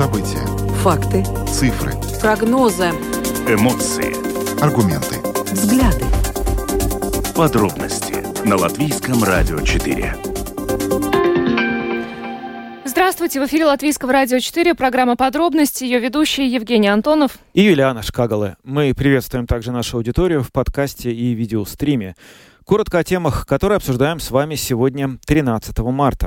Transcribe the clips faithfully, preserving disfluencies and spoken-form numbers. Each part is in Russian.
События. Факты. Цифры. Прогнозы. Эмоции. Аргументы. Взгляды. Подробности на Латвийском радио четыре. Здравствуйте, в эфире Латвийского радио четыре, программа «Подробности», ее ведущие Евгений Антонов и Юлиана Шкагала. Мы приветствуем также нашу аудиторию в подкасте и видеостриме. Коротко о темах, которые обсуждаем с вами сегодня, тринадцатого марта.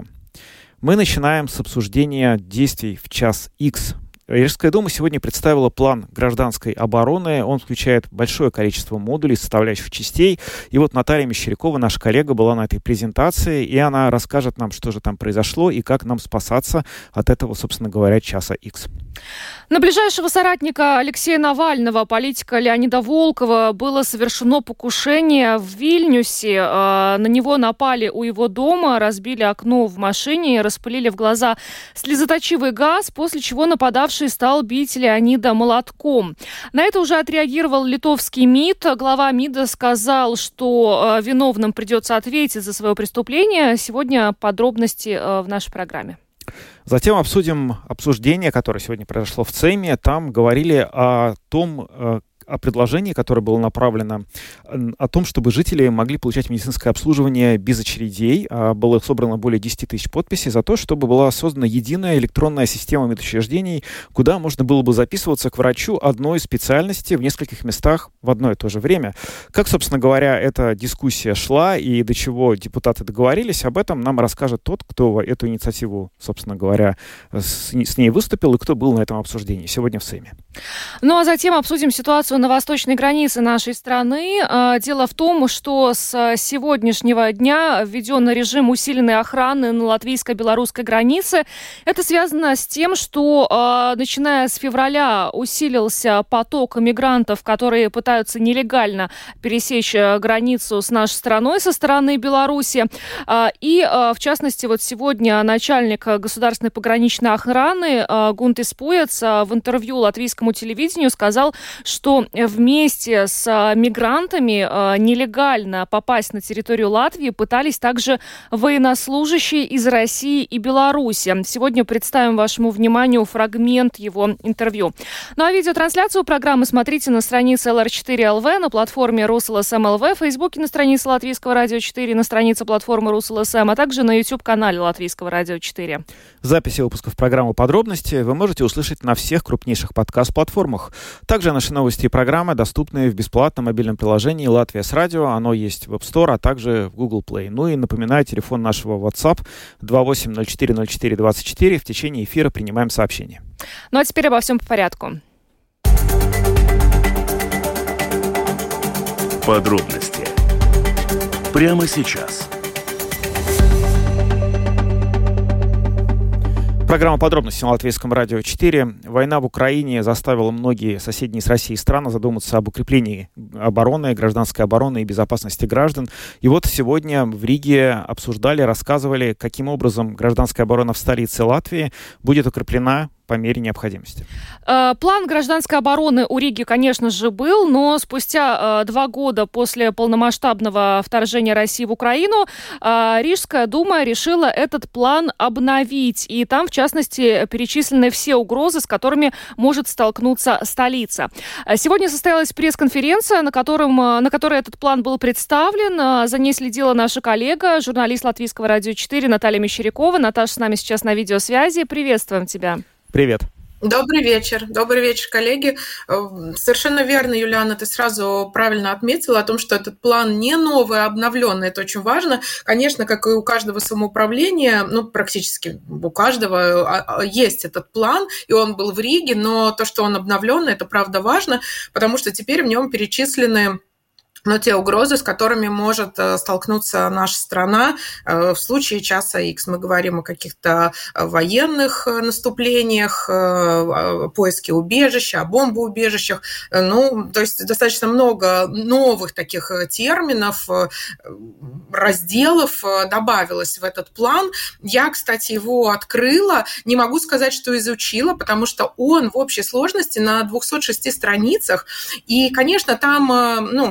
Мы начинаем с обсуждения действий в час Х. Рижская дума сегодня представила план гражданской обороны. Он включает большое количество модулей, составляющих частей. И вот Наталья Мещерякова, наша коллега, была на этой презентации, и она расскажет нам, что же там произошло и как нам спасаться от этого, собственно говоря, часа Х. На ближайшего соратника Алексея Навального, политика Леонида Волкова, было совершено покушение в Вильнюсе. На него напали у его дома, разбили окно в машине, распылили в глаза слезоточивый газ, после чего нападавший стал бить Леонида молотком. На это уже отреагировал литовский МИД. Глава МИДа сказал, что виновным придется ответить за свое преступление. Сегодня подробности в нашей программе. Затем обсудим обсуждение, которое сегодня произошло в ЦЕМе. Там говорили о том, о предложении, которое было направлено, о том, чтобы жители могли получать медицинское обслуживание без очередей. Было собрано более десять тысяч подписей за то, чтобы была создана единая электронная система медучреждений, куда можно было бы записываться к врачу одной специальности в нескольких местах в одно и то же время. Как, собственно говоря, эта дискуссия шла и до чего депутаты договорились, об этом нам расскажет тот, кто эту инициативу, собственно говоря, с ней выступил и кто был на этом обсуждении сегодня в ЦЕМе. Ну а затем обсудим ситуацию на восточной границе нашей страны. Дело в том, что с сегодняшнего дня введен режим усиленной охраны на латвийско-белорусской границе. Это связано с тем, что начиная с февраля усилился поток мигрантов, которые пытаются нелегально пересечь границу с нашей страной со стороны Беларуси. И, в частности, вот сегодня начальник государственной пограничной охраны Гунтис Пуец в интервью латвийскому телевидению сказал, что вместе с мигрантами нелегально попасть на территорию Латвии пытались также военнослужащие из России и Беларуси. Сегодня представим вашему вниманию фрагмент его интервью. Ну а видеотрансляцию программы смотрите на странице эл эр четыре эл ви, на платформе РусЛСМ эл ви, в Фейсбуке на странице Латвийского радио четыре, на странице платформы РусЛСМ, а также на YouTube-канале Латвийского радио четыре. Записи выпусков программы «Подробности» вы можете услышать на всех крупнейших подкаст-платформах. Также наши новости и программы доступны в бесплатном мобильном приложении «Латвия с радио». Оно есть в App Store, а также в Google Play. Ну и напоминаю, телефон нашего WhatsApp два восемь ноль четыре ноль четыре двадцать четыре. В течение эфира принимаем сообщения. Ну а теперь обо всем по порядку. Подробности прямо сейчас. Программа «Подробности» на Латвийском радио четыре. Война в Украине заставила многие соседние с Россией страны задуматься об укреплении обороны, гражданской обороны и безопасности граждан. И вот сегодня в Риге обсуждали, рассказывали, каким образом гражданская оборона в столице Латвии будет укреплена по мере необходимости. План гражданской обороны у Риги, конечно же, был, но спустя два года после полномасштабного вторжения России в Украину Рижская дума решила этот план обновить. И там, в частности, перечислены все угрозы, с которыми может столкнуться столица. Сегодня состоялась пресс-конференция, на, котором, на которой этот план был представлен. За ней следила наша коллега, журналист Латвийского радио четыре Наталья Мещерякова. Наташа с нами сейчас на видеосвязи. Приветствуем тебя. Привет. Добрый вечер. Добрый вечер, коллеги. Совершенно верно, Юлиана, ты сразу правильно отметила о том, что этот план не новый, а обновленный. Это очень важно. Конечно, как и у каждого самоуправления, ну, практически у каждого есть этот план, и он был в Риге, но то, что он обновленный, это правда важно, потому что теперь в нем перечислены но те угрозы, с которыми может столкнуться наша страна в случае часа Х. Мы говорим о каких-то военных наступлениях, поиске убежища, о бомбоубежищах. Ну, то есть достаточно много новых таких терминов, разделов добавилось в этот план. Я, кстати, его открыла. Не могу сказать, что изучила, потому что он в общей сложности на двухстах шести страницах. И, конечно, там, ну, он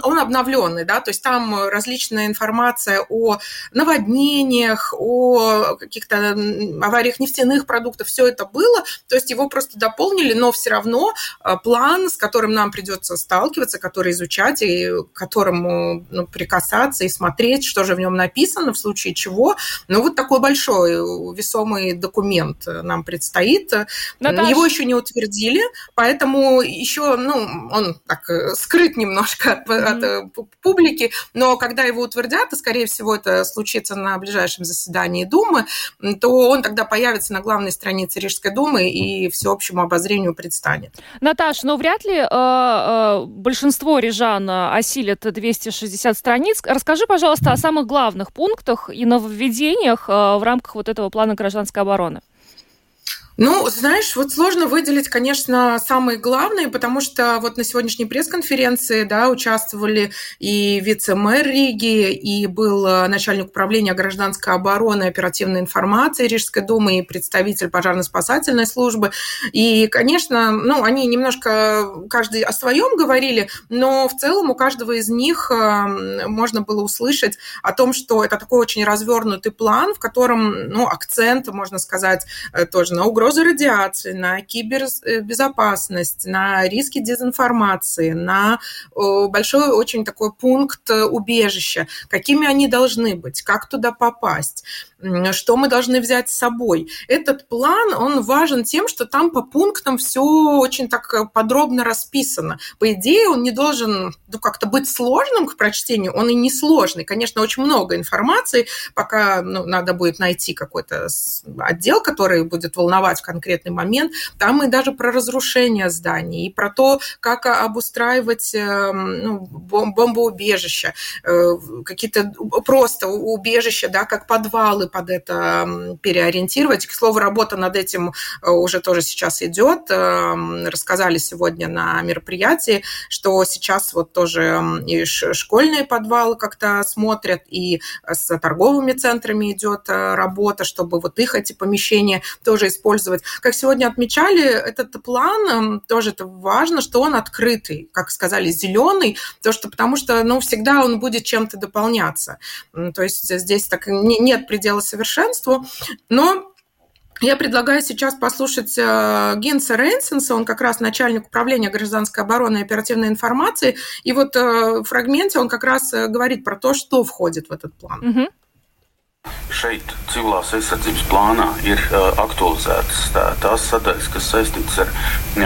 он обновленный, да, то есть там различная информация о наводнениях, о каких-то авариях нефтяных продуктов, все это было, то есть его просто дополнили, но все равно план, с которым нам придется сталкиваться, который изучать и к которому ну, прикасаться и смотреть, что же в нем написано, в случае чего, ну вот такой большой весомый документ нам предстоит. Наташа. Его еще не утвердили, поэтому еще, ну, он так скрыт немножко от, mm-hmm. от публики, но когда его утвердят, и, скорее всего, это случится на ближайшем заседании Думы, то он тогда появится на главной странице Рижской думы и всеобщему обозрению предстанет. Наташа, ну вряд ли э, э, большинство рижан осилит двести шестьдесят страниц. Расскажи, пожалуйста, о самых главных пунктах и нововведениях э, в рамках вот этого плана гражданской обороны. Ну, знаешь, вот сложно выделить, конечно, самые главные, потому что вот на сегодняшней пресс-конференции, да, участвовали и вице-мэр Риги, и был начальник управления гражданской обороны и оперативной информации Рижской думы, и представитель пожарно-спасательной службы. И, конечно, ну, они немножко каждый о своем говорили, но в целом у каждого из них можно было услышать о том, что это такой очень развернутый план, в котором, ну, акцент, можно сказать, тоже на угрозу угрозу радиации, на кибербезопасность, на риски дезинформации, на большой очень такой пункт убежища, какими они должны быть, как туда попасть, что мы должны взять с собой. Этот план, он важен тем, что там по пунктам все очень так подробно расписано. По идее, он не должен ну, как-то быть сложным к прочтению, он и не сложный. Конечно, очень много информации, пока ну, надо будет найти какой-то отдел, который будет волновать в конкретный момент. Там и даже про разрушение зданий, и про то, как обустраивать ну, бомбоубежища, какие-то просто убежища, да, как подвалы под это переориентировать. К слову, работа над этим уже тоже сейчас идет. Рассказали сегодня на мероприятии, что сейчас вот тоже и школьные подвалы как-то смотрят, и с торговыми центрами идет работа, чтобы вот их эти помещения тоже использовать. Как сегодня отмечали, этот план, тоже это важно, что он открытый, как сказали, зеленый, то, что, потому что ну, всегда он будет чем-то дополняться. То есть здесь так нет предела совершенству, но я предлагаю сейчас послушать Гинса Рейнсенса, он как раз начальник управления гражданской обороны и оперативной информации, и вот в фрагменте он как раз говорит про то, что входит в этот план. Mm-hmm. Šeit civilās aizsardzības plānā ir uh, aktualizētas tā, tās sadaļas, kas saistītas ar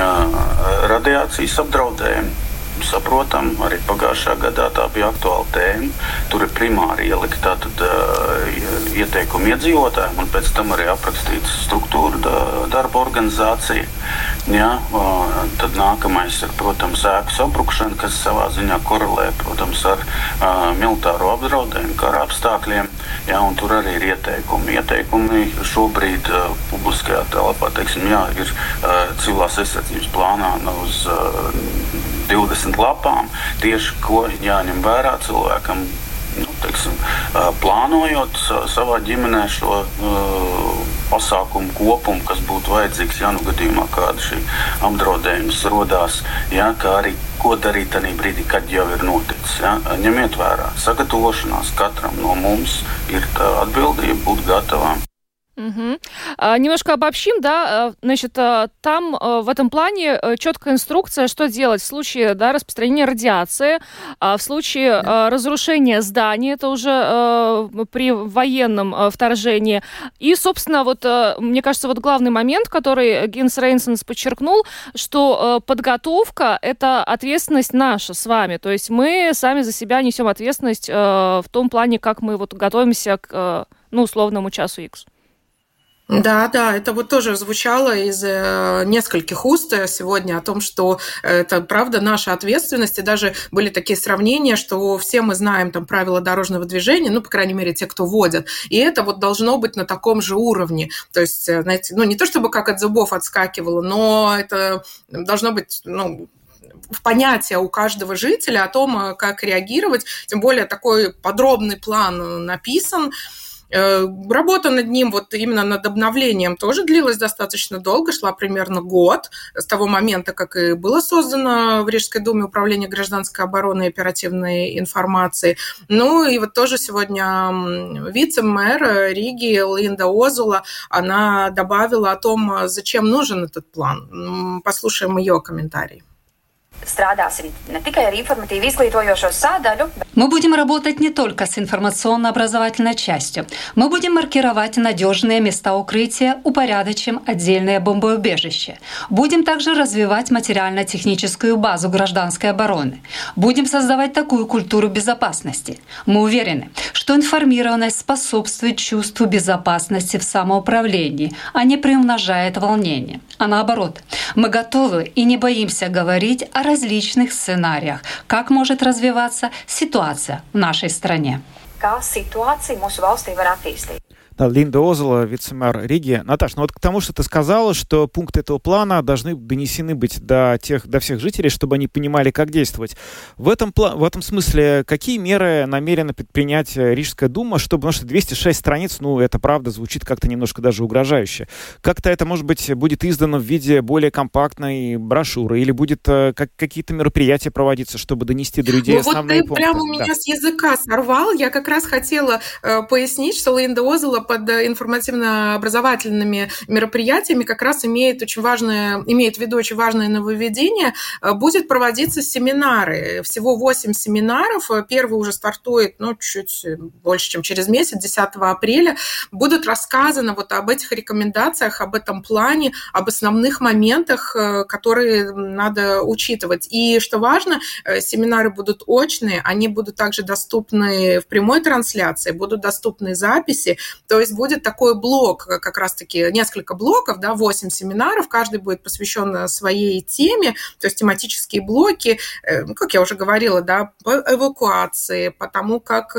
uh, radiācijas apdraudējumu. Saprotam, arī pagājušā gadā tā bija aktuāla tēma. Tur ir primāri ielikt tātad uh, ieteikumi iedzīvotājiem un pēc tam arī aprakstīts struktūra da, darba organizācija. Ja, uh, tad nākamais ir, protams, ēku sabrukšana, kas savā ziņā korelē, protams, ar uh, militāro apdraudējumu, kara apstākļiem. Ja, un tur arī ir ieteikumi. Ieteikumi šobrīd uh, publiskajā telpā, teiksim, jā, ir uh, civilās aizsardzības plānā uz uh, divdesmit lapām, tieši ko jāņem vērā cilvēkam, nu, teiksim, plānojot savā ģimenē šo uh, pasākumu kopumu, kas būtu vajadzīgs, ja nu gadījumā kāda šī apdraudējums rodās, ja, kā arī ko darīt tajā brīdī, kad jau ir noticis. Ja. Ņemiet vērā, sagatavošanās katram no mums ir tā atbildība būt gatavām. Угу. А, немножко обобщим, да, значит, там в этом плане четкая инструкция, что делать в случае, да, распространения радиации, в случае да. разрушения здания, это уже при военном вторжении. И, собственно, вот, мне кажется, вот главный момент, который Гинс Рейнсенс подчеркнул, что подготовка – это ответственность наша с вами, то есть мы сами за себя несем ответственность в том плане, как мы вот готовимся к, ну, условному часу Икс. Да, да, это вот тоже звучало из нескольких уст сегодня о том, что это, правда, наша ответственность, и даже были такие сравнения, что все мы знаем там правила дорожного движения, ну, по крайней мере, те, кто водят, и это вот должно быть на таком же уровне, то есть, знаете, ну, не то чтобы как от зубов отскакивало, но это должно быть, ну, в понятие у каждого жителя о том, как реагировать, тем более такой подробный план написан. Работа над ним, вот именно над обновлением, тоже длилась достаточно долго, шла примерно год с того момента, как и было создано в Рижской думе управление гражданской обороны и оперативной информации. Ну и вот тоже сегодня вице-мэр Риги Линда Озула, она добавила о том, зачем нужен этот план. Послушаем ее комментарий. Мы будем работать не только с информационно-образовательной частью. Мы будем маркировать надежные места укрытия, упорядочим отдельные бомбоубежища. Будем также развивать материально-техническую базу гражданской обороны. Будем создавать такую культуру безопасности. Мы уверены, что информированность способствует чувству безопасности в самоуправлении, а не приумножает волнение. А наоборот, мы готовы и не боимся говорить о различных сценариях, как может развиваться ситуация в нашей стране. Да, Линда Озула, вице-мэр Риги. Наташ, ну вот к тому, что ты сказала, что пункты этого плана должны донесены быть до, тех, до всех жителей, чтобы они понимали, как действовать. В этом, в этом смысле, какие меры намерена предпринять Рижская дума, чтобы, потому что двести шесть страниц, ну, это правда звучит как-то немножко даже угрожающе. Как-то это, может быть, будет издано в виде более компактной брошюры, или будет как, какие-то мероприятия проводиться, чтобы донести до людей ну, основные вот пункты? Вот ты прямо у меня да. с языка сорвал. Я как раз хотела э, пояснить, что Линда Озула под информативно-образовательными мероприятиями как раз имеет очень важное, имеет в виду очень важное нововведение. Будет проводиться семинары. Всего восемь семинаров. Первый уже стартует, ну, чуть больше, чем через месяц, десятого апреля. Будут рассказано вот об этих рекомендациях, об этом плане, об основных моментах, которые надо учитывать. И, что важно, семинары будут очные, они будут также доступны в прямой трансляции, будут доступны записи. То есть будет такой блок, как раз-таки несколько блоков, да, восемь семинаров, каждый будет посвящен своей теме, то есть тематические блоки, как я уже говорила, да, по эвакуации, по тому, как,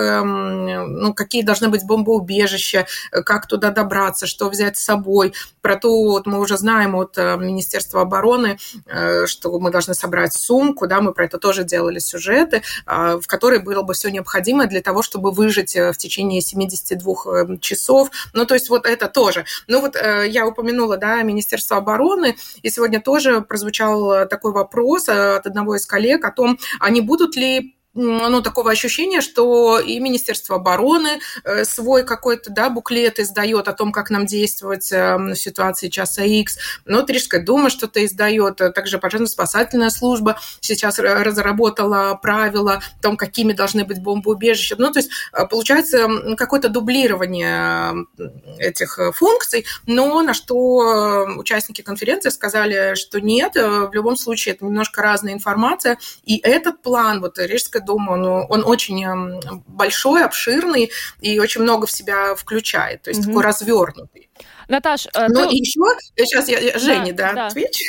ну, какие должны быть бомбоубежища, как туда добраться, что взять с собой. Про то, вот мы уже знаем от Министерства обороны, что мы должны собрать сумку, да, мы про это тоже делали сюжеты, в которой было бы все необходимое для того, чтобы выжить в течение семидесяти двух часов. Ну, то есть вот это тоже. Ну, вот э, я упомянула, да, Министерство обороны, и сегодня тоже прозвучал такой вопрос от одного из коллег о том, а не будут ли ну, такого ощущения, что и Министерство обороны свой какой-то, да, буклет издает о том, как нам действовать в ситуации часа Икс. Но Рижская дума что-то издает. Также пожарно-спасательная служба сейчас разработала правила о том, какими должны быть бомбоубежища. Ну, то есть получается какое-то дублирование этих функций, но на что участники конференции сказали, что нет, в любом случае это немножко разная информация. И этот план, вот Рижская дума, он, он очень большой, обширный и очень много в себя включает, то есть mm-hmm. такой развернутый. Наташ, ну ты... и еще, сейчас я, я Жене, да, да, отвечу.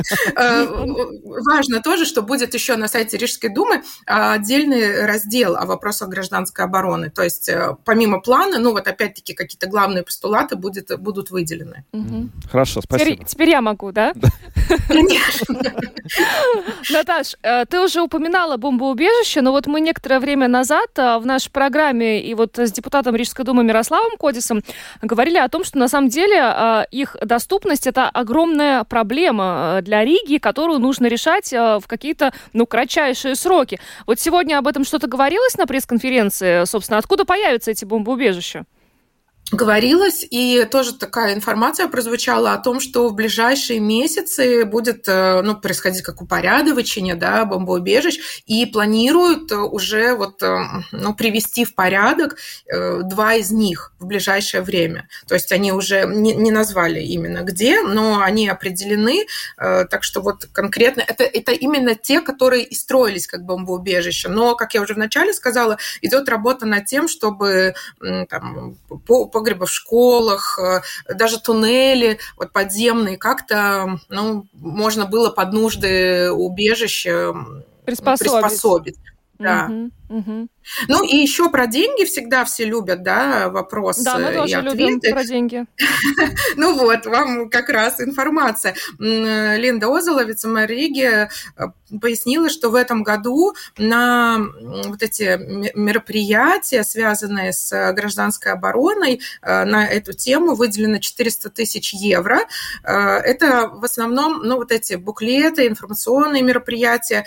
Важно тоже, что будет еще на сайте Рижской думы отдельный раздел о вопросах гражданской обороны. То есть помимо плана, ну вот опять-таки какие-то главные постулаты будет, будут выделены. Хорошо, спасибо. Теперь, теперь я могу, да? Конечно. Наташ, ты уже упоминала бомбоубежище, но вот мы некоторое время назад в нашей программе и вот с депутатом Рижской думы Мирославом Кодисом говорили о том, что на самом деле их доступность – это огромная проблема для Риги, которую нужно решать в какие-то, ну, кратчайшие сроки. Вот сегодня об этом что-то говорилось на пресс-конференции, собственно, откуда появятся эти бомбоубежища? Говорилось, и тоже такая информация прозвучала о том, что в ближайшие месяцы будет, ну, происходить как упорядочение, да, бомбоубежищ, и планируют уже вот, ну, привести в порядок два из них в ближайшее время. То есть они уже не, не назвали именно где, но они определены, так что вот конкретно это, это именно те, которые и строились как бомбоубежища. Но, как я уже вначале сказала, идет работа над тем, чтобы там, по погребы в школах, даже туннели вот, подземные, как-то, ну, можно было под нужды убежища приспособить. приспособить. Да. Угу, Угу. Ну и еще про деньги всегда все любят, да, вопросы да, мы тоже и ответы. Любим про деньги. Ну вот, вам как раз информация. Линда Озола, вице-мэр Риги, пояснила, что в этом году на вот эти мероприятия, связанные с гражданской обороной, на эту тему выделено четыреста тысяч евро. Это в основном, ну, вот эти буклеты, информационные мероприятия,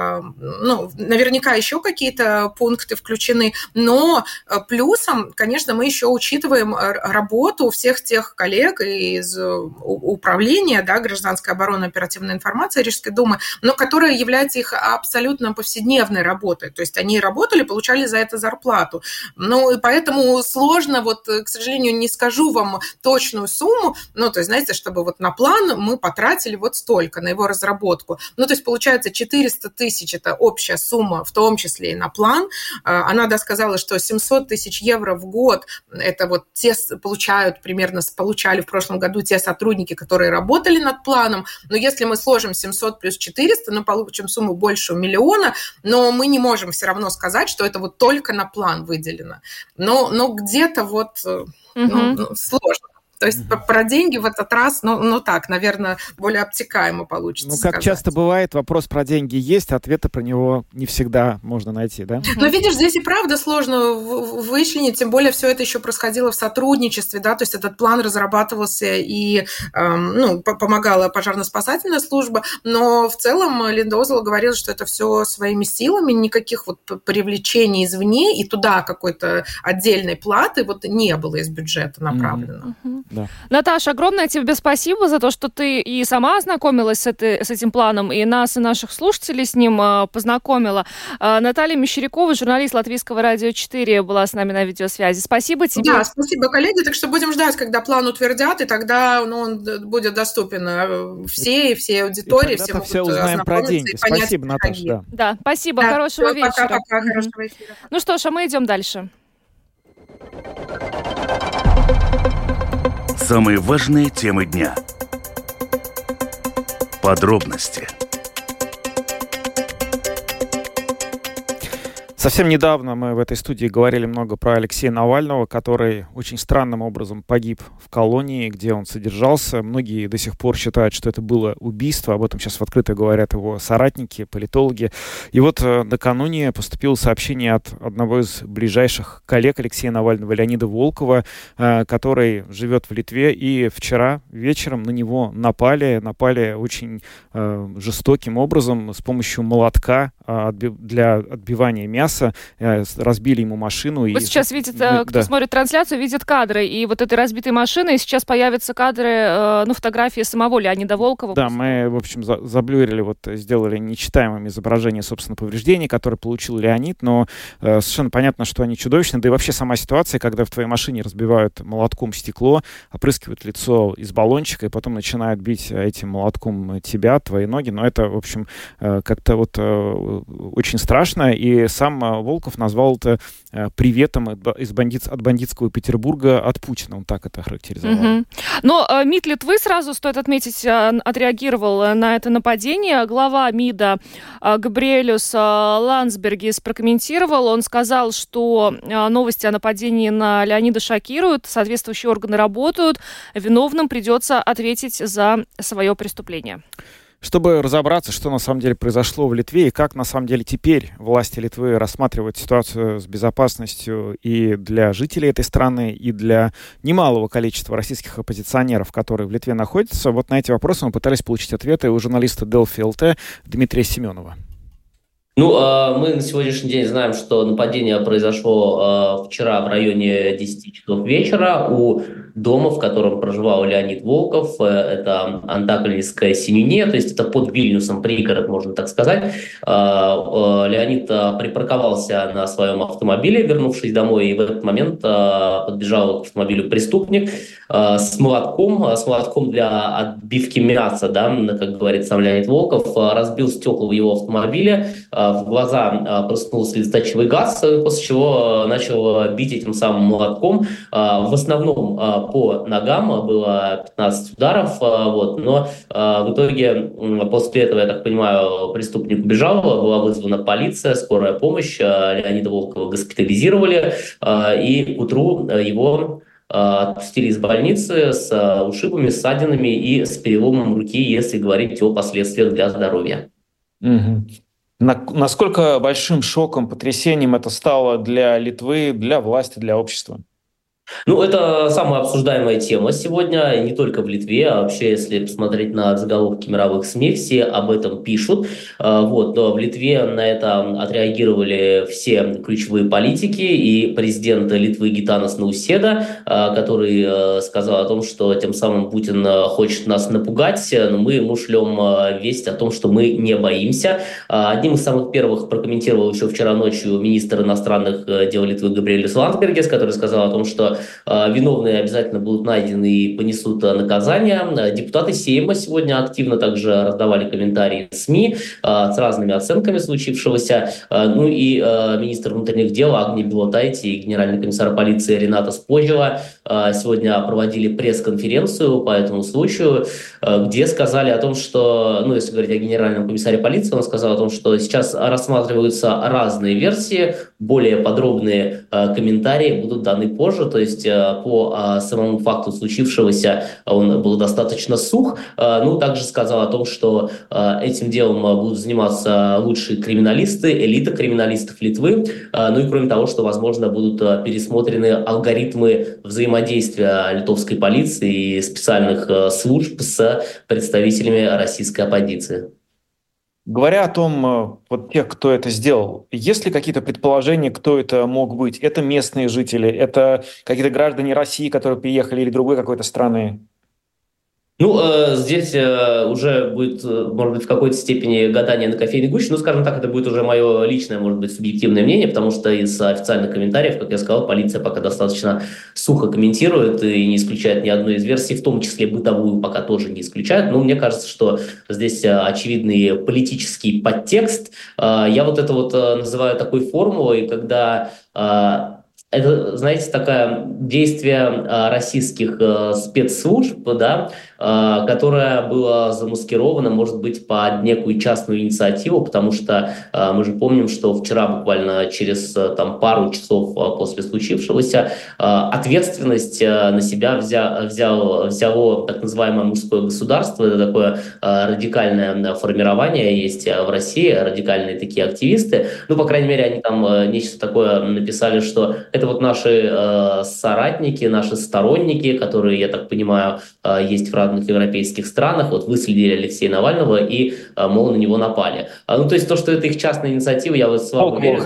ну, наверняка еще какие-то пункты включены, но плюсом, конечно, мы еще учитываем работу всех тех коллег из управления, да, гражданской обороны, оперативной информации Рижской думы, но которые являются их абсолютно повседневной работой. То есть они работали, получали за это зарплату. Ну и поэтому сложно, вот, к сожалению, не скажу вам точную сумму, ну, то есть, знаете, чтобы вот на план мы потратили вот столько на его разработку. Ну, то есть, получается, четыреста тысяч – это общая сумма, в том числе и на план. Она досказала, что семьсот тысяч евро в год – это вот те получают примерно, получали в прошлом году те сотрудники, которые работали над планом. Но если мы сложим семьсот плюс четыреста, мы получим сумму больше миллиона, но мы не можем все равно сказать, что это вот только на план выделено. Но, но где-то вот угу. ну, сложно. То есть mm-hmm. про деньги в этот раз, ну, ну так, наверное, более обтекаемо получится. Ну, как сказать. Часто бывает, вопрос про деньги есть, ответа про него не всегда можно найти, да? Но видишь, здесь и правда сложно вычленить, тем более все это еще происходило в сотрудничестве, да, то есть этот план разрабатывался и эм, ну, помогала пожарно-спасательная служба, но в целом Линда Озола говорила, что это все своими силами, никаких вот привлечений извне и туда какой-то отдельной платы вот не было из бюджета направлено. Mm-hmm. Да. Наташа, огромное тебе спасибо за то, что ты и сама ознакомилась с, этой, с этим планом, и нас, и наших слушателей с ним э, познакомила. Э, Наталья Мещерякова, журналист Латвийского радио четыре, была с нами на видеосвязи. Спасибо тебе. Да, спасибо, коллеги. Так что будем ждать, когда план утвердят, и тогда ну, он будет доступен всей, всей аудитории. Все могут все узнаем про деньги. Спасибо, Наташа. Да. да, спасибо. Да, хорошего все, вечера. Пока, пока, хорошего эфира. Ну что ж, а мы идем дальше. Самые важные темы дня. Подробности. Совсем недавно мы в этой студии говорили много про Алексея Навального, который очень странным образом погиб в колонии, где он содержался. Многие до сих пор считают, что это было убийство. Об этом сейчас в открыто говорят его соратники, политологи. И вот э, накануне поступило сообщение от одного из ближайших коллег Алексея Навального, Леонида Волкова, э, который живет в Литве. И вчера вечером на него напали. Напали очень э, жестоким образом с помощью молотка э, отби- для отбивания мяса. Разбили ему машину. Вот и... сейчас видит, кто да. смотрит трансляцию, видит кадры. И вот этой разбитой машины, и сейчас появятся кадры, ну, фотографии самого Леонида Волкова. Да, мы, в общем, за- заблюрили, вот, сделали нечитаемым изображение, собственно, повреждений, которые получил Леонид, но э, совершенно понятно, что они чудовищны. Да и вообще сама ситуация, когда в твоей машине разбивают молотком стекло, опрыскивают лицо из баллончика, и потом начинают бить этим молотком тебя, твои ноги. Но это, в общем, э, как-то вот э, очень страшно. И сам Волков назвал это приветом из бандит, от бандитского Петербурга от Путина. Он так это характеризовал. Mm-hmm. Но э, МИД Литвы, сразу стоит отметить, э, отреагировал на это нападение. Глава МИДа э, Габриэлюс э, Ландсбергис прокомментировал. Он сказал, что э, новости о нападении на Леонида шокируют, соответствующие органы работают, виновным придется ответить за свое преступление. Чтобы разобраться, что на самом деле произошло в Литве и как на самом деле теперь власти Литвы рассматривают ситуацию с безопасностью и для жителей этой страны, и для немалого количества российских оппозиционеров, которые в Литве находятся, вот на эти вопросы мы пытались получить ответы у журналиста Делфи ЛТ Дмитрия Семенова. Ну, мы на сегодняшний день знаем, что нападение произошло вчера в районе десяти часов вечера у дома, в котором проживал Леонид Волков. Это Антакольская Семене, то есть это под Вильнюсом, пригород, можно так сказать. Леонид припарковался на своем автомобиле, вернувшись домой, и в этот момент подбежал к автомобилю преступник с молотком, с молотком для отбивки мяса, да, как говорит сам Леонид Волков, разбил стекла в его автомобиле, в глаза проснулся слезоточивый газ, после чего начал бить этим самым молотком. В основном по ногам, было пятнадцать ударов, вот, но в итоге после этого, я так понимаю, преступник убежал, была вызвана полиция, скорая помощь, Леонида Волкова госпитализировали, и к утру его отпустили из больницы с ушибами, ссадинами и с переломом руки, если говорить о последствиях для здоровья. Угу. Насколько большим шоком, потрясением это стало для Литвы, для власти, для общества? Ну, это самая обсуждаемая тема сегодня, не только в Литве, а вообще, если посмотреть на заголовки мировых СМИ, все об этом пишут. Вот, но в Литве на это отреагировали все ключевые политики, и президент Литвы Гитанас Науседа, который сказал о том, что тем самым Путин хочет нас напугать, но мы ему шлем весть о том, что мы не боимся. Одним из самых первых прокомментировал еще вчера ночью министр иностранных дел Литвы Габриэлис Ландсбергис, который сказал о том, что виновные обязательно будут найдены и понесут наказание. Депутаты Сейма сегодня активно также раздавали комментарии в СМИ с разными оценками случившегося. Ну и министр внутренних дел Агния Билотайте и генеральный комиссар полиции Рената Спожева сегодня проводили пресс-конференцию по этому случаю, где сказали о том, что, ну если говорить о генеральном комиссаре полиции, он сказал о том, что сейчас рассматриваются разные версии, более подробные комментарии будут даны позже, то есть по самому факту случившегося он был достаточно сух. Ну, также сказал о том, что этим делом будут заниматься лучшие криминалисты, элита криминалистов Литвы. Ну и кроме того, что, возможно, будут пересмотрены алгоритмы взаимодействия литовской полиции и специальных служб с представителями российской оппозиции. Говоря о том, вот тех, кто это сделал, есть ли какие-то предположения, кто это мог быть? Это местные жители, это какие-то граждане России, которые приехали, или другой какой-то страны? Ну, э, здесь э, уже будет, может быть, в какой-то степени гадание на кофейной гуще, ну, скажем так, это будет уже мое личное, может быть, субъективное мнение, потому что из официальных комментариев, как я сказал, полиция пока достаточно сухо комментирует и не исключает ни одной из версий, в том числе бытовую пока тоже не исключает, но мне кажется, что здесь очевидный политический подтекст. Э, я вот это вот называю такой формулой, когда... Э, Это, знаете, такое действие российских спецслужб, да, которое было замаскировано, может быть, под некую частную инициативу, потому что мы же помним, что вчера, буквально через там, пару часов после случившегося, ответственность на себя взя, взял, взяло так называемое мужское государство. Это такое радикальное формирование есть в России, радикальные такие активисты. Ну, по крайней мере, они там нечто такое написали, что это вот наши э, соратники, наши сторонники, которые, я так понимаю, э, есть в разных европейских странах, вот выследили Алексея Навального и, э, мол, на него напали. А, ну, то есть то, что это их частная инициатива, я вот с вами уверен.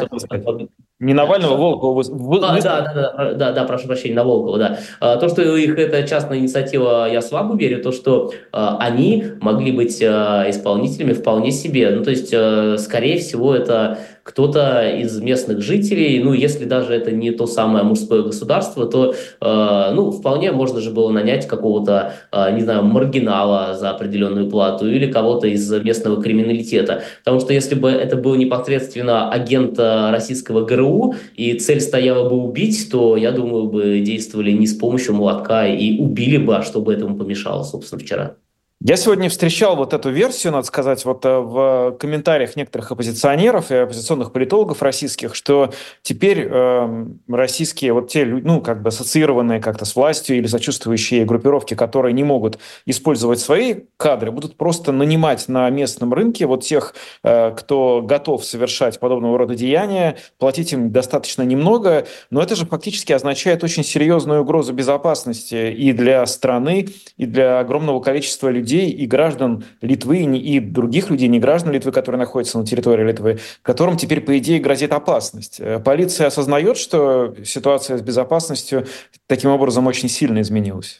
Не Навального, Волкова. Вы... А, да, да, да, да, да, прошу прощения, на Волкова, да. А, то, что их это частная инициатива, я слабо верю, то, что а, они могли быть а, исполнителями вполне себе. Ну, то есть, а, скорее всего, это кто-то из местных жителей, ну, если даже это не то самое мужское государство, то, э, ну, вполне можно же было нанять какого-то, э, не знаю, маргинала за определенную плату или кого-то из местного криминалитета. Потому что если бы это был непосредственно агент российского ГРУ, и цель стояла бы убить, то, я думаю, бы действовали не с помощью молотка и убили бы, а что бы этому помешало, собственно, вчера. Я сегодня встречал вот эту версию, надо сказать, вот в комментариях некоторых оппозиционеров и оппозиционных политологов российских, что теперь э, российские вот те, ну, как бы ассоциированные как-то с властью или сочувствующие группировки, которые не могут использовать свои кадры, будут просто нанимать на местном рынке вот тех, э, кто готов совершать подобного рода деяния, платить им достаточно немного, но это же фактически означает очень серьезную угрозу безопасности и для страны, и для огромного количества людей, и граждан Литвы, и других людей, не граждан Литвы, которые находятся на территории Литвы, которым теперь, по идее, грозит опасность. Полиция осознает, что ситуация с безопасностью таким образом очень сильно изменилась?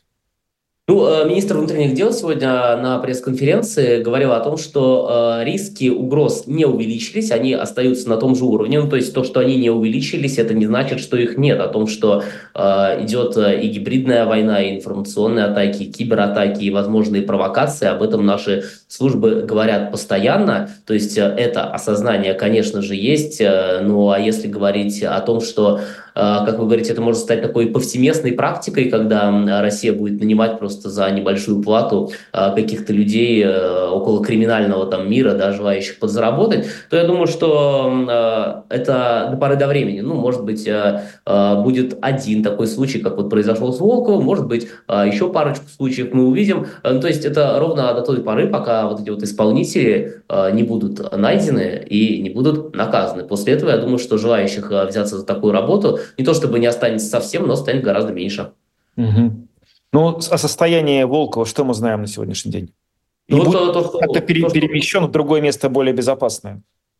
Ну, министр внутренних дел сегодня на пресс-конференции говорил о том, что э, риски угроз не увеличились, они остаются на том же уровне. Ну, то есть то, что они не увеличились, это не значит, что их нет. О том, что э, идет и гибридная война, и информационные атаки, и кибератаки, и возможные провокации, об этом наши службы говорят постоянно. То есть э, это осознание, конечно же, есть. Э, ну, а если говорить о том, что как вы говорите, это может стать такой повсеместной практикой, когда Россия будет нанимать просто за небольшую плату каких-то людей около криминального там мира, да, желающих подзаработать, то я думаю, что это до поры до времени. Ну, может быть, будет один такой случай, как вот произошел с Волковым, может быть, еще парочку случаев мы увидим. То есть это ровно до той поры, пока вот эти вот исполнители не будут найдены и не будут наказаны. После этого я думаю, что желающих взяться за такую работу не то чтобы не останется совсем, но станет гораздо меньше. Угу. Ну, о состоянии Волкова что мы знаем на сегодняшний день? Ну, будет то, то, что, как-то пере, то, что... перемещен в другое место более безопасное?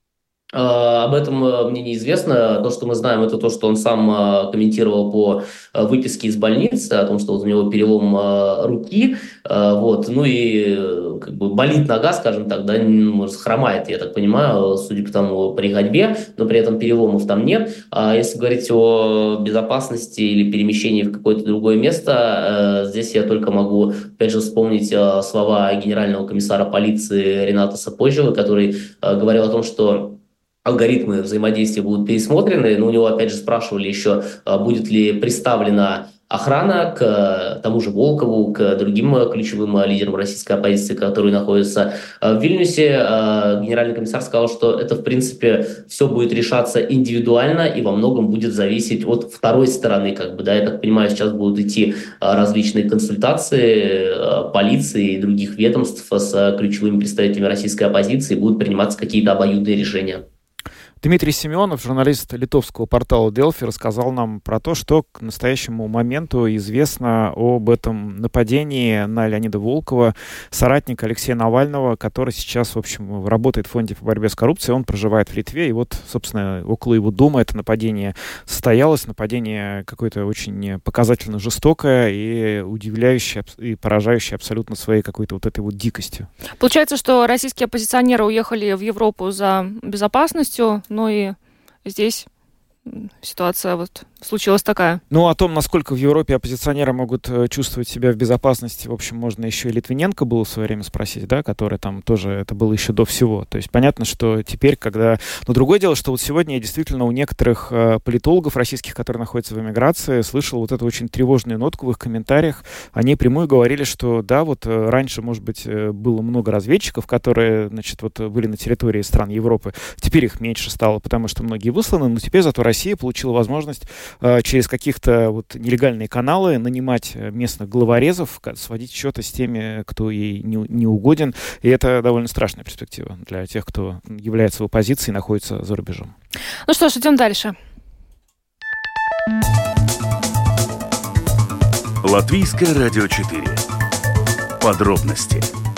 Об этом мне неизвестно. То, что мы знаем, это то, что он сам комментировал по выписке из больницы, о том, что вот у него перелом руки, вот, ну и как бы болит нога, скажем так, да, может, хромает, я так понимаю, судя по тому, при ходьбе, но при этом переломов там нет. А если говорить о безопасности или перемещении в какое-то другое место, здесь я только могу, опять же, вспомнить слова генерального комиссара полиции Рената Сапожева, который говорил о том, что алгоритмы взаимодействия будут пересмотрены, но у него, опять же, спрашивали еще, будет ли представлена охрана к тому же Волкову, к другим ключевым лидерам российской оппозиции, которые находятся в Вильнюсе. Генеральный комиссар сказал, что это, в принципе, все будет решаться индивидуально и во многом будет зависеть от второй стороны. Как бы, да, я так понимаю, сейчас будут идти различные консультации полиции и других ведомств с ключевыми представителями российской оппозиции, будут приниматься какие-то обоюдные решения. Дмитрий Семенов, журналист литовского портала Delfi, рассказал нам про то, что к настоящему моменту известно об этом нападении на Леонида Волкова, соратника Алексея Навального, который сейчас, в общем, работает в фонде по борьбе с коррупцией. Он проживает в Литве, и вот, собственно, около его дома это нападение состоялось. Нападение какое-то очень показательно жестокое и удивляющее, и поражающее абсолютно своей какой-то вот этой вот дикостью. Получается, что российские оппозиционеры уехали в Европу за безопасностью, но и здесь ситуация вот случилась такая. Ну, о том, насколько в Европе оппозиционеры могут чувствовать себя в безопасности, в общем, можно еще и Литвиненко было в свое время спросить, да, который там тоже, это было еще до всего. То есть понятно, что теперь, когда... Но другое дело, что вот сегодня я действительно у некоторых э, политологов российских, которые находятся в эмиграции, слышал вот эту очень тревожную нотку в их комментариях. Они прямую говорили, что да, вот э, раньше, может быть, э, было много разведчиков, которые, значит, вот были на территории стран Европы. Теперь их меньше стало, потому что многие высланы, но теперь зато Россия получила возможность через каких-то вот нелегальные каналы нанимать местных главорезов, сводить счеты с теми, кто ей не, не угоден. И это довольно страшная перспектива для тех, кто является в оппозиции и находится за рубежом. Ну что ж, идем дальше. Латвийское радио четыре. Подробности.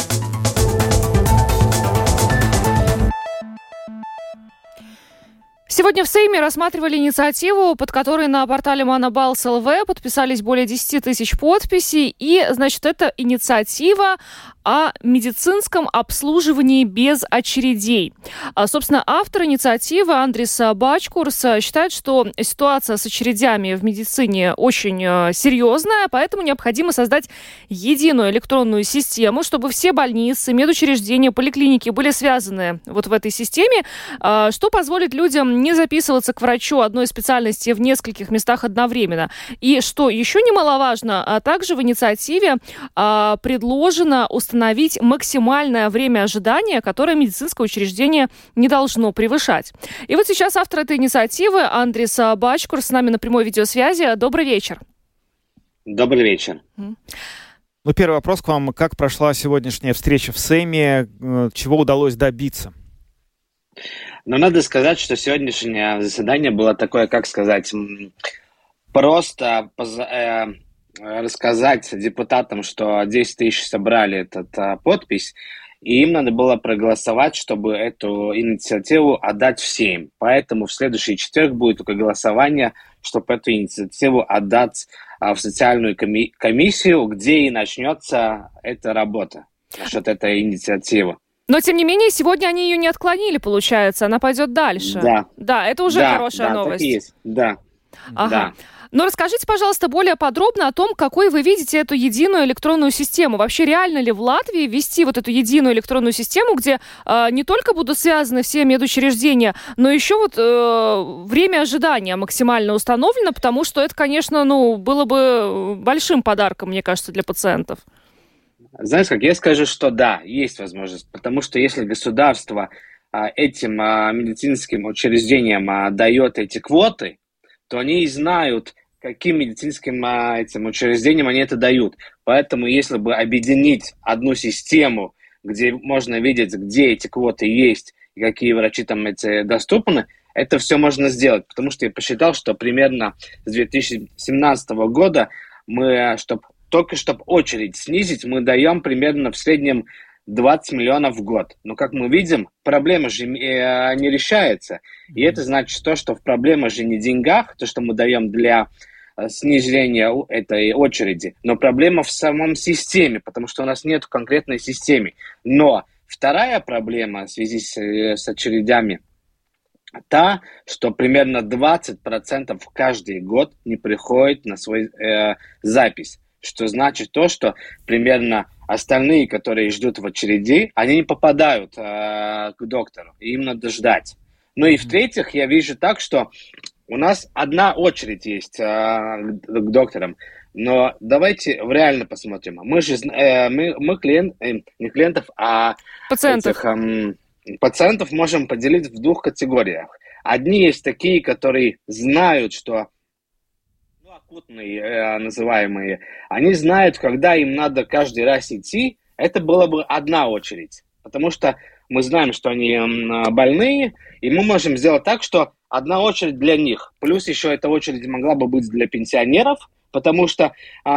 Сегодня в Сейме рассматривали инициативу, под которой на портале Манабалс точка эл ви подписались более десять тысяч подписей. И, значит, это инициатива о медицинском обслуживании без очередей. А, собственно, автор инициативы Андрис Бачкурс считает, что ситуация с очередями в медицине очень серьезная, поэтому необходимо создать единую электронную систему, чтобы все больницы, медучреждения, поликлиники были связаны вот в этой системе, что позволит людям не записываться к врачу одной специальности в нескольких местах одновременно. И что еще немаловажно, а также в инициативе а, предложено установить максимальное время ожидания, которое медицинское учреждение не должно превышать. И вот сейчас автор этой инициативы Андрис Бачкурс с нами на прямой видеосвязи. Добрый вечер. Добрый вечер. Ну, первый вопрос к вам. Как прошла сегодняшняя встреча в Сейме? Чего удалось добиться? Но надо сказать, что сегодняшнее заседание было такое, как сказать, просто э, рассказать депутатам, что десять тысяч собрали этот э, подпись, и им надо было проголосовать, чтобы эту инициативу отдать всем. Поэтому в следующий четверг будет только голосование, чтобы эту инициативу отдать э, в социальную коми- комиссию, где и начнется эта работа насчет этой инициативы. Но, тем не менее, сегодня они ее не отклонили, получается. Она пойдет дальше. Да. Да, это уже да, хорошая да, новость. Так и есть. Да. Ага. Но расскажите, пожалуйста, более подробно о том, какой вы видите эту единую электронную систему. Вообще реально ли в Латвии ввести вот эту единую электронную систему, где э, не только будут связаны все медучреждения, но еще вот э, время ожидания максимально установлено, потому что это, конечно, ну, было бы большим подарком, мне кажется, для пациентов. Знаешь, как я скажу, что да, есть возможность, потому что если государство а, этим а, медицинским учреждениям а, дает эти квоты, то они и знают, каким медицинским а, этим учреждениям они это дают. Поэтому, если бы объединить одну систему, где можно видеть, где эти квоты есть и какие врачи там эти доступны, это все можно сделать. Потому что я посчитал, что примерно с две тысячи семнадцатого года мы, чтобы только чтобы очередь снизить, мы даем примерно в среднем двадцать миллионов в год. Но, как мы видим, проблема же э, не решается. И это значит то, что проблема же не в деньгах, то, что мы даем для э, снижения этой очереди, но проблема в самом системе, потому что у нас нет конкретной системы. Но вторая проблема в связи с, с очередями та, что примерно двадцать процентов каждый год не приходит на свою э, запись. Что значит то, что примерно остальные, которые ждут в очереди, они не попадают э, к доктору, им надо ждать. Ну и в-третьих, я вижу так, что у нас одна очередь есть э, к докторам, но давайте реально посмотрим. Мы же э, мы, мы клиент, э, не клиентов, а пациентов. Этих, э, пациентов можем поделить в двух категориях. Одни есть такие, которые знают, что акутные, э, называемые, они знают, когда им надо каждый раз идти, это была бы одна очередь. Потому что мы знаем, что они э, больные, и мы можем сделать так, что одна очередь для них. Плюс еще эта очередь могла бы быть для пенсионеров, потому что э,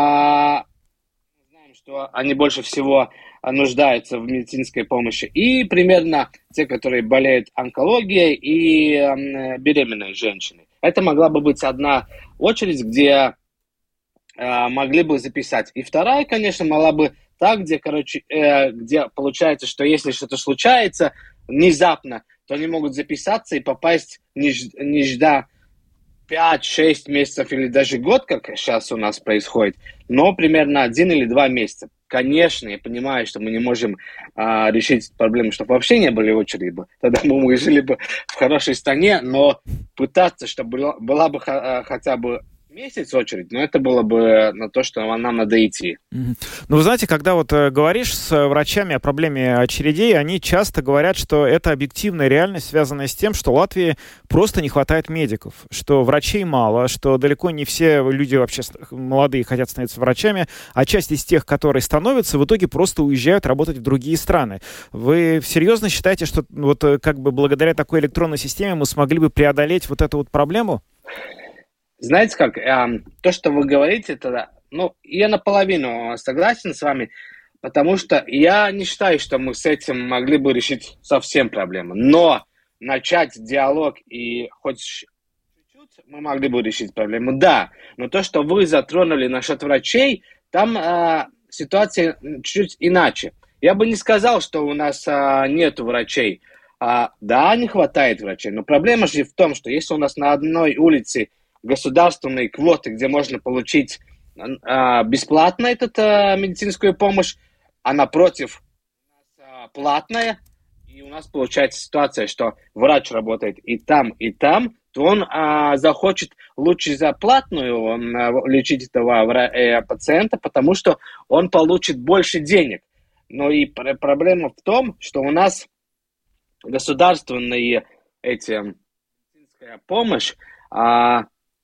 мы знаем, что они больше всего нуждаются в медицинской помощи. И примерно те, которые болеют онкологией и э, беременные женщины. Это могла бы быть одна очередь, где э, могли бы записать. И вторая, конечно, могла бы та, где, короче, э, где получается, что если что-то случается внезапно, то они могут записаться и попасть, не, не ждя пять-шесть месяцев или даже год, как сейчас у нас происходит, но примерно один или два месяца. Конечно, я понимаю, что мы не можем а, решить проблему, чтобы вообще не были очереди. Тогда мы жили бы в хорошей стране, но пытаться, чтобы была, была бы х- хотя бы месяц очередь, но это было бы на то, что нам надо идти. Mm-hmm. Ну, вы знаете, когда вот э, говоришь с врачами о проблеме очередей, они часто говорят, что это объективная реальность, связанная с тем, что Латвии просто не хватает медиков, что врачей мало, что далеко не все люди вообще молодые хотят становиться врачами, а часть из тех, которые становятся, в итоге просто уезжают работать в другие страны. Вы серьезно считаете, что вот как бы благодаря такой электронной системе мы смогли бы преодолеть вот эту вот проблему? Знаете как, э, то, что вы говорите, это, ну, я наполовину согласен с вами, потому что я не считаю, что мы с этим могли бы решить совсем проблему. Но начать диалог и хоть чуть-чуть мы могли бы решить проблему, да. Но то, что вы затронули насчет врачей, там э, ситуация чуть-чуть иначе. Я бы не сказал, что у нас э, нет врачей. А, да, не хватает врачей, но проблема же в том, что если у нас на одной улице государственные квоты, где можно получить а, бесплатно эту а, медицинскую помощь, а напротив а, платная, и у нас получается ситуация, что врач работает и там, и там, то он а, захочет лучше за платную а, лечить этого а, пациента, потому что он получит больше денег. Но и пр- проблема в том, что у нас государственные эти медицинская помощь, а,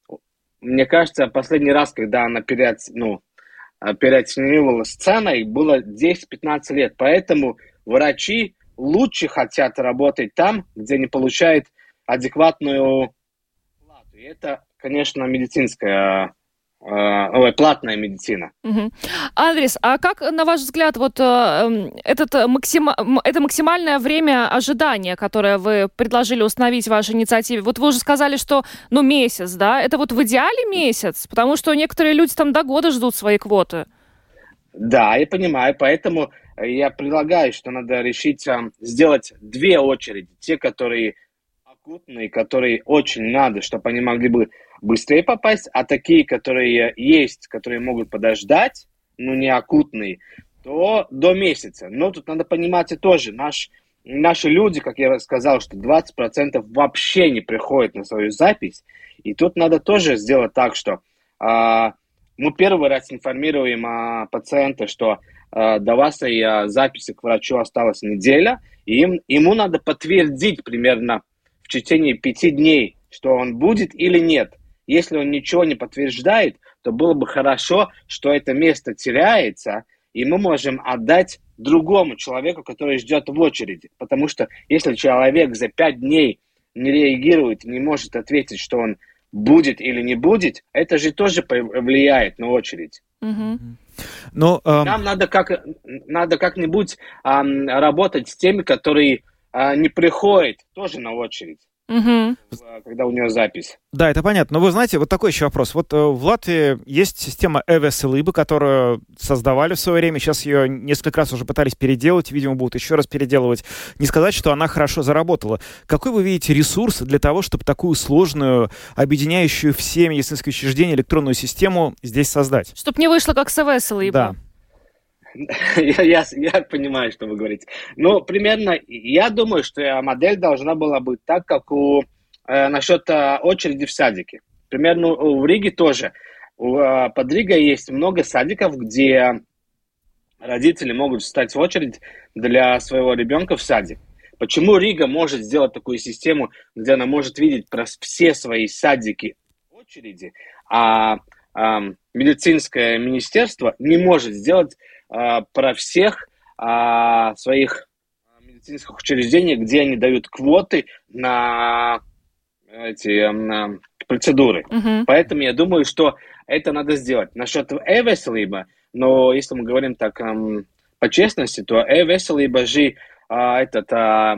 мне кажется, последний раз, когда она переоц... ну, переоценивалась ценой, было десять-пятнадцать лет. Поэтому врачи лучше хотят работать там, где они получают адекватную плату. И это, конечно, медицинская, э, платная медицина. Угу. Андрис, а как, на ваш взгляд, вот э, этот максима... это максимальное время ожидания, которое вы предложили установить в вашей инициативе? Вот вы уже сказали, что, ну, месяц, да? Это вот в идеале месяц? Потому что некоторые люди там до года ждут свои квоты. Да, я понимаю, поэтому я предлагаю, что надо решить э, сделать две очереди. Те, которые акутные, которые очень надо, чтобы они могли бы быстрее попасть, а такие, которые есть, которые могут подождать, ну, не акутные, то до месяца. Но тут надо понимать и тоже, наш, наши люди, как я сказал, что двадцать процентов вообще не приходят на свою запись, и тут надо тоже сделать так, что э, мы первый раз информируем э, пациента, что э, до вашей э, записи к врачу осталась неделя, и им, ему надо подтвердить примерно в течение пяти дней, что он будет или нет. Если он ничего не подтверждает, то было бы хорошо, что это место теряется, и мы можем отдать другому человеку, который ждет в очереди. Потому что если человек за пять дней не реагирует, не может ответить, что он будет или не будет, это же тоже влияет на очередь. Угу. Но, э... Нам надо, как, надо как-нибудь э, работать с теми, которые э, не приходят тоже на очередь. Угу. Когда у него запись. Да, это понятно. Но вы знаете, вот такой еще вопрос. Вот э, в Латвии есть система e-Veselība, которую создавали в свое время. Сейчас ее несколько раз уже пытались переделать. Видимо, будут еще раз переделывать. Не сказать, что она хорошо заработала. Какой вы видите ресурс для того, чтобы такую сложную, объединяющую все медицинские учреждения электронную систему здесь создать? Чтобы не вышло как с e-Veselība. Да. Я, я, я понимаю, что вы говорите. Но примерно, я думаю, что модель должна была быть так, как у, э, насчет э, очереди в садике. Примерно в Риге тоже. У, э, под Ригой есть много садиков, где родители могут встать в очередь для своего ребенка в садик. Почему Рига может сделать такую систему, где она может видеть про все свои садики в очереди, а э, медицинское министерство не может сделать про всех а, своих медицинских учреждений, где они дают квоты на эти на процедуры. Uh-huh. Поэтому я думаю, что это надо сделать. Насчет e-Veselība, но если мы говорим так um, по честности, то e-Veselība же а, этот, а,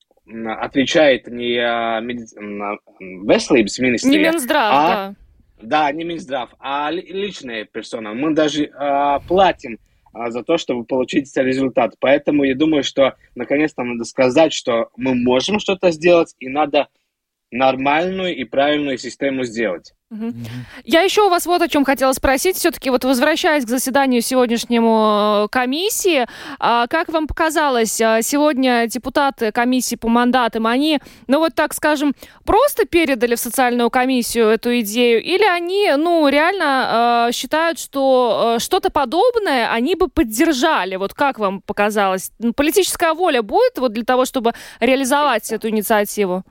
отвечает не а, медици... Veselības министрия, не Минздрав, а, да. Да, не Минздрав, а личная персона. Мы даже а, платим за то, чтобы получить результат. Поэтому я думаю, что наконец-то надо сказать, что мы можем что-то сделать, и надо нормальную и правильную систему сделать. Угу. Угу. Я еще у вас вот о чем хотела спросить. Все-таки вот возвращаясь к заседанию сегодняшнему комиссии, как вам показалось, сегодня депутаты комиссии по мандатам, они, ну вот так скажем, просто передали в социальную комиссию эту идею, или они, ну, реально считают, что что-то подобное они бы поддержали? Вот как вам показалось? Политическая воля будет вот для того, чтобы реализовать эту инициативу?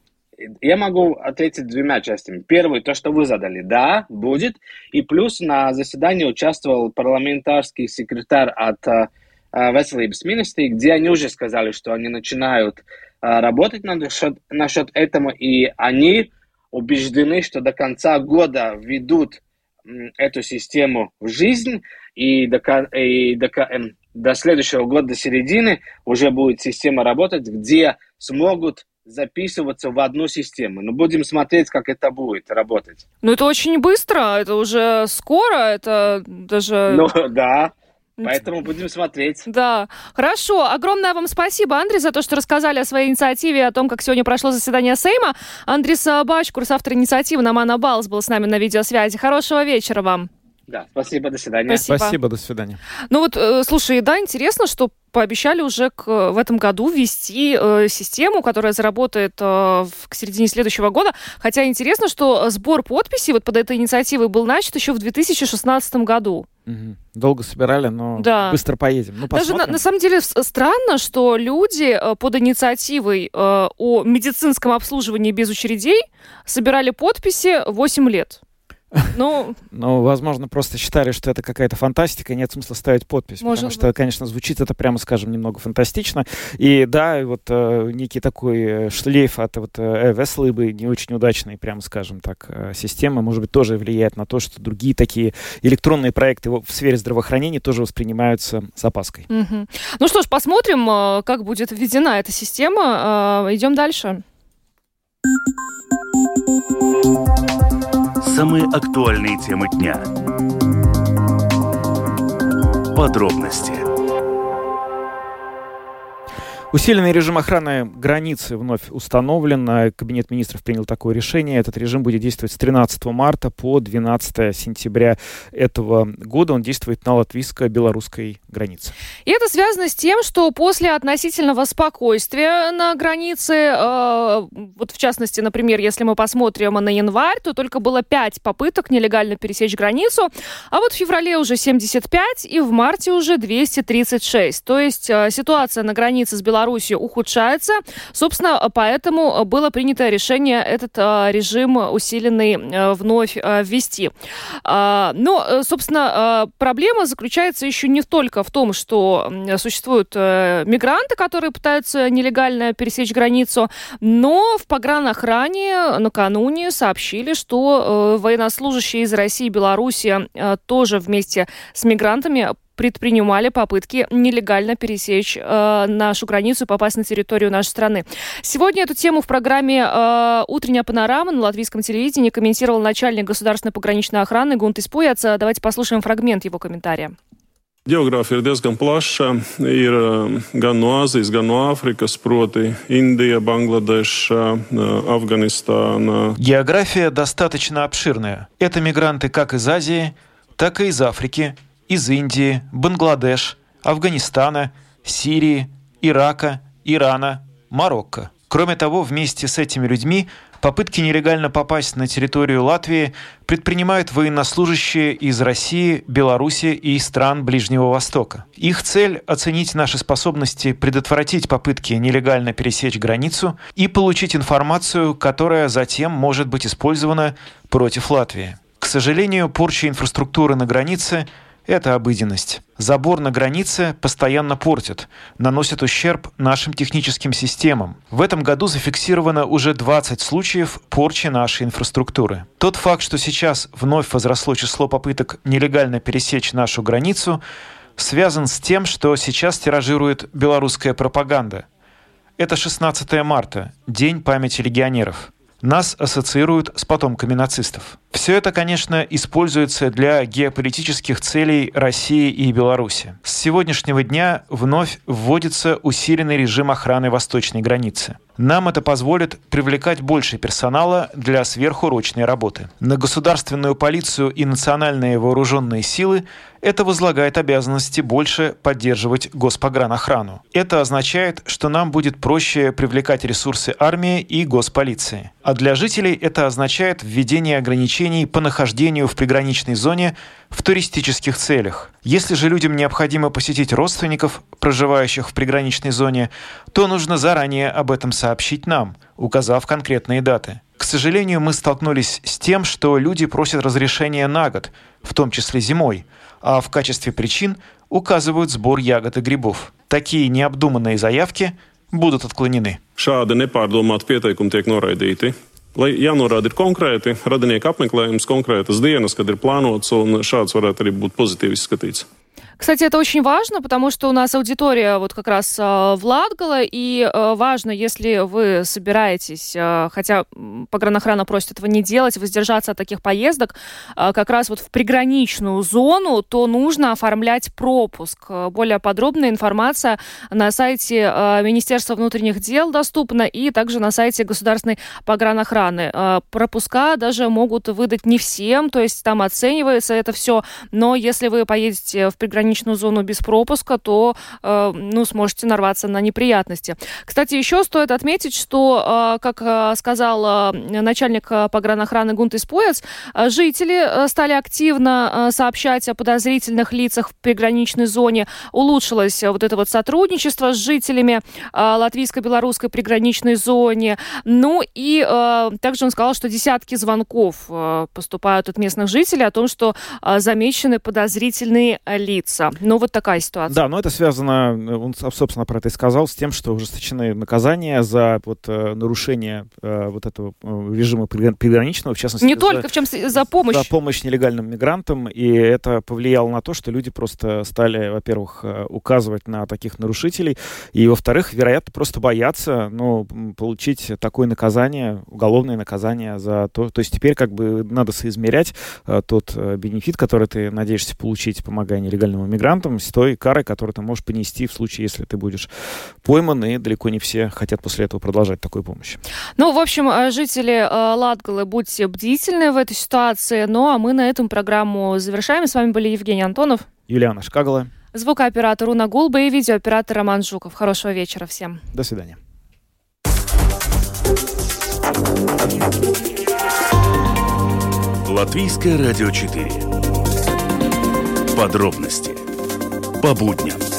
Я могу ответить двумя частями. Первый, то, что вы задали, да, будет. И плюс на заседании участвовал парламентарский секретарь от uh, Veselības ministrии, где они уже сказали, что они начинают uh, работать насчет, насчет этого, и они убеждены, что до конца года ведут um, эту систему в жизнь, и до, и до, um, до следующего года, до середины, уже будет система работать, где смогут записываться в одну систему. Но будем смотреть, как это будет работать. Ну, это очень быстро, это уже скоро, это даже... Ну, да, поэтому будем смотреть. Да, хорошо. Огромное вам спасибо, Андрей, за то, что рассказали о своей инициативе, о том, как сегодня прошло заседание Сейма. Андрис Бачкурс, автор инициативы «Намана Балс», был с нами на видеосвязи. Хорошего вечера вам. Да, спасибо, до свидания. Спасибо, спасибо до свидания. Ну вот, э, слушай, да, интересно, что пообещали уже к, в этом году ввести э, систему, которая заработает э, в, к середине следующего года. Хотя интересно, что сбор подписей вот под этой инициативой был начат еще в две тысячи шестнадцатом году. Угу. Долго собирали, но да. быстро поедем. Ну, Даже на, на самом деле странно, что люди э, под инициативой э, о медицинском обслуживании без очередей собирали подписи восемь лет. Ну, ну, возможно, просто считали, что это какая-то фантастика, нет смысла ставить подпись, может потому что, быть. Конечно, звучит это, прямо скажем, немного фантастично. И да, вот э, некий такой шлейф от вот, э, Veselība, не очень удачной, прямо скажем так, э, системы, может быть, тоже влияет на то, что другие такие электронные проекты в сфере здравоохранения тоже воспринимаются с опаской. Угу. Ну что ж, посмотрим, как будет введена эта система. Идем дальше. Самые актуальные темы дня. Подробности. Усиленный режим охраны границы вновь установлен. Кабинет министров принял такое решение. Этот режим будет действовать с тринадцатого марта по двенадцатое сентября этого года. Он действует на латвийско-белорусской границе. И это связано с тем, что после относительного спокойствия на границе, э, вот в частности, например, если мы посмотрим на январь, то только было пять попыток нелегально пересечь границу, а вот в феврале уже семьдесят пять и в марте уже двести тридцать шесть. То есть э, ситуация на границе с Беларусью Белоруссия ухудшается. Собственно, поэтому было принято решение этот а, режим усиленный а, вновь а, ввести. А, но, собственно, а, проблема заключается еще не только в том, что существуют а, мигранты, которые пытаются нелегально пересечь границу, но в погранохране накануне сообщили, что а, военнослужащие из России и Беларуси а, тоже вместе с мигрантами предпринимали попытки нелегально пересечь э, нашу границу и попасть на территорию нашей страны. Сегодня эту тему в программе э, «Утренняя панорама» на латвийском телевидении комментировал начальник государственной пограничной охраны Гунтис Пуяц. Давайте послушаем фрагмент его комментария. Geogrāfija ir diezgan plaša. Ir gan no Āzijas, gan no Āfrikas, proti Индия, Бангладеш, Афганистан. География достаточно обширная. Это мигранты как из Азии, так и из Африки, из Индии, Бангладеш, Афганистана, Сирии, Ирака, Ирана, Марокко. Кроме того, вместе с этими людьми попытки нелегально попасть на территорию Латвии предпринимают военнослужащие из России, Беларуси и стран Ближнего Востока. Их цель – оценить наши способности предотвратить попытки нелегально пересечь границу и получить информацию, которая затем может быть использована против Латвии. К сожалению, порча инфраструктуры на границе – это обыденность. Забор на границе постоянно портят, наносят ущерб нашим техническим системам. В этом году зафиксировано уже двадцать случаев порчи нашей инфраструктуры. Тот факт, что сейчас вновь возросло число попыток нелегально пересечь нашу границу, связан с тем, что сейчас тиражирует белорусская пропаганда. Это шестнадцатое марта, День памяти легионеров. Нас ассоциируют с потомками нацистов. Все это, конечно, используется для геополитических целей России и Беларуси. С сегодняшнего дня вновь вводится усиленный режим охраны восточной границы. Нам это позволит привлекать больше персонала для сверхурочной работы. На государственную полицию и национальные вооруженные силы это возлагает обязанности больше поддерживать госпогранохрану. Это означает, что нам будет проще привлекать ресурсы армии и госполиции. А для жителей это означает введение ограничений по нахождению в приграничной зоне в туристических целях. Если же людям необходимо посетить родственников, проживающих в приграничной зоне, то нужно заранее об этом сообщить нам, указав конкретные даты. К сожалению, мы столкнулись с тем, что люди просят разрешения на год, в том числе зимой, а в качестве причин указывают сбор ягод и грибов. Такие необдуманные заявки будут отклонены. Šādi nepārdomāti pieteikumi tiek noraidīti. Lai jānorāda ir konkrēti, radinieka apmeklējums, konkrētas dienas, kad ir plānots, un šāds varētu arī būt pozitīvi izskatīts. Кстати, это очень важно, потому что у нас аудитория вот как раз в Латгале, и важно, если вы собираетесь, хотя погранохрана просит этого не делать, воздержаться от таких поездок, как раз вот в приграничную зону, то нужно оформлять пропуск. Более подробная информация на сайте Министерства внутренних дел доступна и также на сайте Государственной погранохраны. Пропуска даже могут выдать не всем, то есть там оценивается это все, но если вы поедете в приграничную зону без пропуска, то э, ну, сможете нарваться на неприятности. Кстати, еще стоит отметить, что, э, как э, сказал э, начальник погранохраны Гунтис Пуяц, э, жители э, стали активно э, сообщать о подозрительных лицах в приграничной зоне. Улучшилось э, вот это вот сотрудничество с жителями э, латвийско-белорусской приграничной зоне. Ну и э, также он сказал, что десятки звонков э, поступают от местных жителей о том, что э, замечены подозрительные лица. Ну, вот такая ситуация. Да, но это связано, он, собственно, про это и сказал, с тем, что ужесточены наказания за вот, э, нарушение э, вот этого режима приграничного, в частности... Не за, только, в чем за помощь. За помощь нелегальным мигрантам, и это повлияло на то, что люди просто стали, во-первых, указывать на таких нарушителей, и, во-вторых, вероятно, просто боятся, ну, получить такое наказание, уголовное наказание за то... То есть теперь как бы надо соизмерять э, тот э, бенефит, который ты надеешься получить, помогая нелегальным незаконным иммигрантом, с той карой, которую ты можешь понести в случае, если ты будешь пойман, и далеко не все хотят после этого продолжать такую помощь. Ну, в общем, жители Латгалы, будьте бдительны в этой ситуации. Ну, а мы на этом программу завершаем. С вами были Евгений Антонов, Юлиана Шкагала, звукооператор Уна Гулба и видеооператор Роман Жуков. Хорошего вечера всем. До свидания. Латвийское радио четыре. Подробности по будням.